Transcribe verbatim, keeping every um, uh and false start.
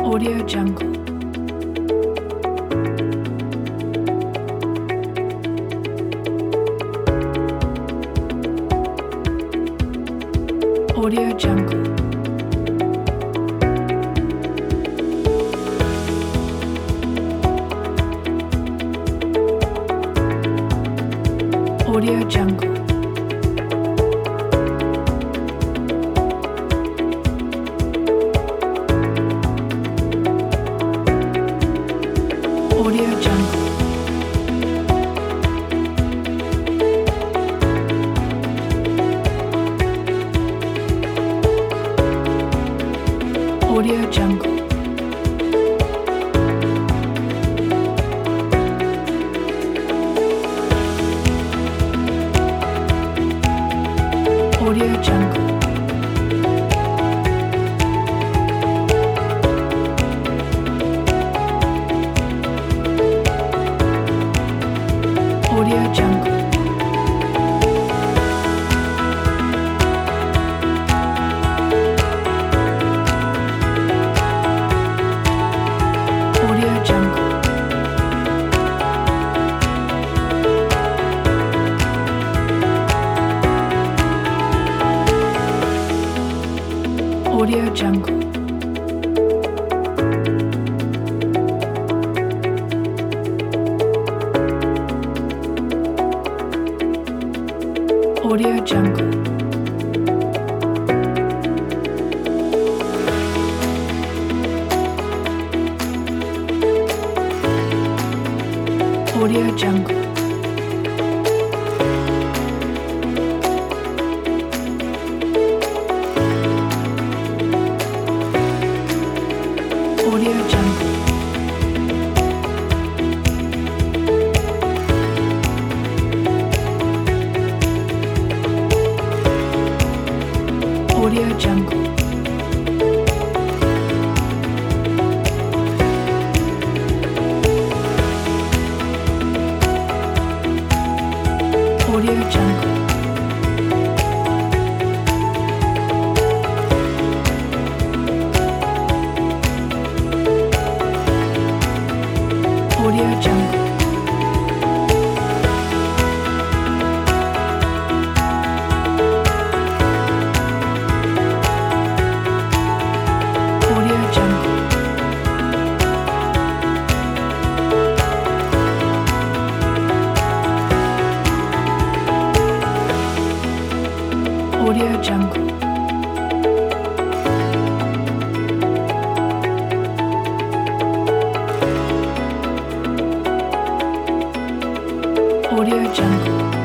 Audio Jungle. Audio Jungle. Audio Jungle. Audio Jungle. Audio Jungle. Audio Jungle. Audio Jungle. Audio Jungle. Audio Jungle. Audio Jungle. Audio Jungle. Audio Jungle. Audio Jungle. Audio Jungle. Audio Jungle. Audio Jungle. Audio Jungle. Audio Jungle.